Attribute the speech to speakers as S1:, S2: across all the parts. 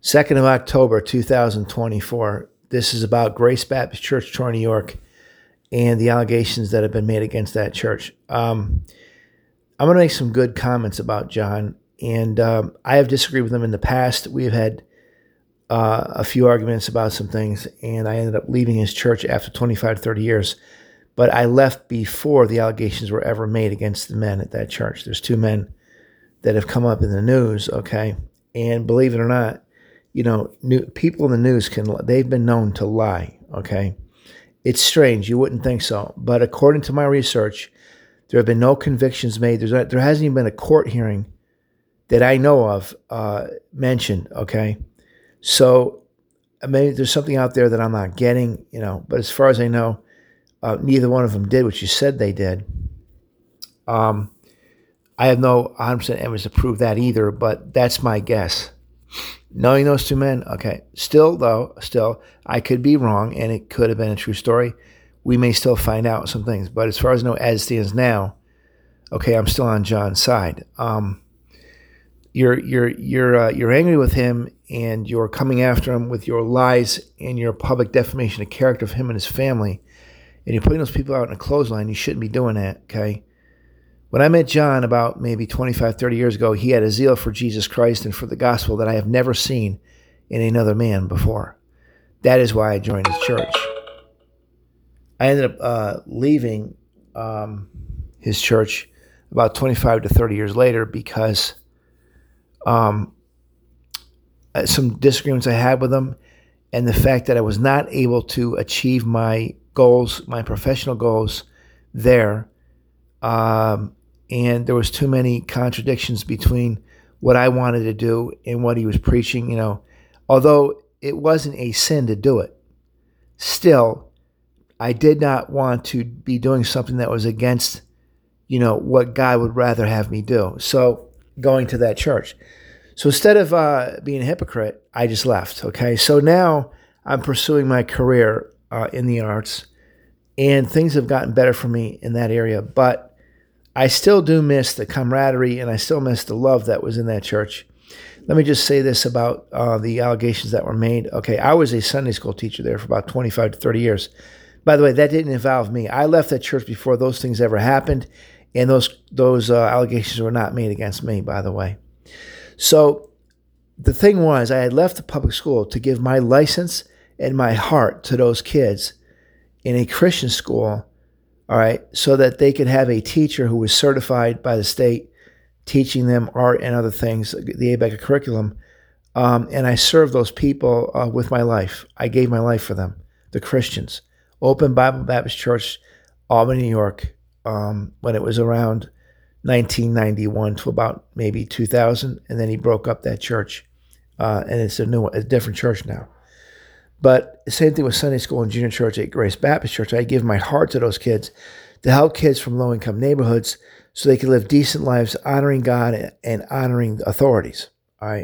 S1: 2nd of October, 2024. This is about Grace Baptist Church, Troy, New York, and the allegations that have been made against that church. I'm going to make some good comments about John, and I have disagreed with him in the past. We have had a few arguments about some things, and I ended up leaving his church after 25 to 30 years. But I left before the allegations were ever made against the men at that church. There's two men that have come up in the news, okay? And believe it or not, people in the news they've been known to lie, okay? It's strange. You wouldn't think so. But according to my research, there have been no convictions made. There hasn't even been a court hearing that I know of mentioned, okay? So maybe there's something out there that I'm not getting, but as far as I know, neither one of them did what you said they did. I have no 100% evidence to prove that either, but that's my guess. Knowing those two men, okay. Still, I could be wrong, and it could have been a true story. We may still find out some things, but as far as I know, as it stands now, okay, I'm still on John's side. You're angry with him, and you're coming after him with your lies and your public defamation of character of him and his family, and you're putting those people out in a clothesline. You shouldn't be doing that, okay? When I met John about maybe 25, 30 years ago, he had a zeal for Jesus Christ and for the gospel that I have never seen in another man before. That is why I joined his church. I ended up leaving his church about 25 to 30 years later because some disagreements I had with him, and the fact that I was not able to achieve my goals, my professional goals there, and there was too many contradictions between what I wanted to do and what he was preaching, Although it wasn't a sin to do it, still, I did not want to be doing something that was against, what God would rather have me do. So going to that church. So instead of being a hypocrite, I just left, okay? So now I'm pursuing my career in the arts, and things have gotten better for me in that area, but I still do miss the camaraderie, and I still miss the love that was in that church. Let me just say this about the allegations that were made. Okay, I was a Sunday school teacher there for about 25 to 30 years. By the way, that didn't involve me. I left that church before those things ever happened, and those allegations were not made against me, by the way. So the thing was, I had left the public school to give my license and my heart to those kids in a Christian school, all right, so that they could have a teacher who was certified by the state, teaching them art and other things, the ABECA curriculum. And I served those people with my life. I gave my life for them, the Christians. Open Bible Baptist Church, Albany, New York, when it was around 1991 to about maybe 2000. And then he broke up that church. And it's a different church now. But the same thing with Sunday school and junior church at Grace Baptist Church. I give my heart to those kids to help kids from low-income neighborhoods so they can live decent lives, honoring God and honoring the authorities. All right.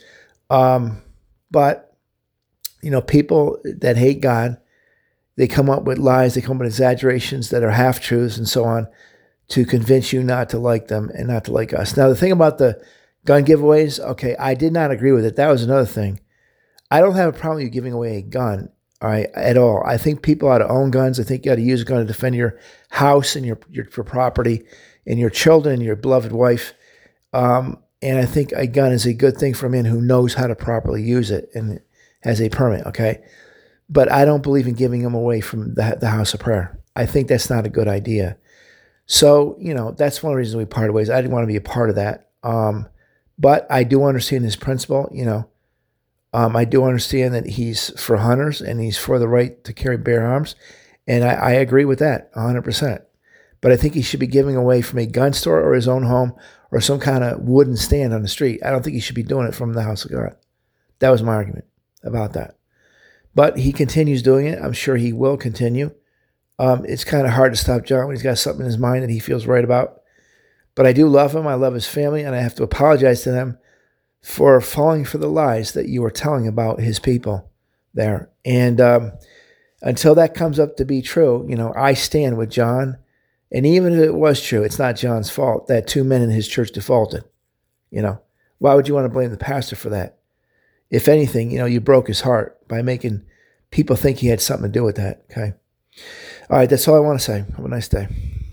S1: But, people that hate God, they come up with lies, they come up with exaggerations that are half-truths and so on to convince you not to like them and not to like us. Now, the thing about the gun giveaways, okay, I did not agree with it. That was another thing. I don't have a problem with you giving away a gun, all right, at all. I think people ought to own guns. I think you ought to use a gun to defend your house and your property and your children and your beloved wife. And I think a gun is a good thing for a man who knows how to properly use it and has a permit, okay? But I don't believe in giving them away from the house of prayer. I think that's not a good idea. So, that's one of the reasons we parted ways. I didn't want to be a part of that. But I do understand his principle, I do understand that he's for hunters and he's for the right to carry bear arms. And I agree with that 100%. But I think he should be giving away from a gun store or his own home or some kind of wooden stand on the street. I don't think he should be doing it from the house of God. That was my argument about that. But he continues doing it. I'm sure he will continue. It's kind of hard to stop John when he's got something in his mind that he feels right about. But I do love him. I love his family. And I have to apologize to them for falling for the lies that you were telling about his people there. And until that comes up to be true, I stand with John. And even if it was true, it's not John's fault that two men in his church defaulted. Why would you want to blame the pastor for that? if anything, you broke his heart by making people think he had something to do with that. Okay. All right. That's all I want to say. Have a nice day.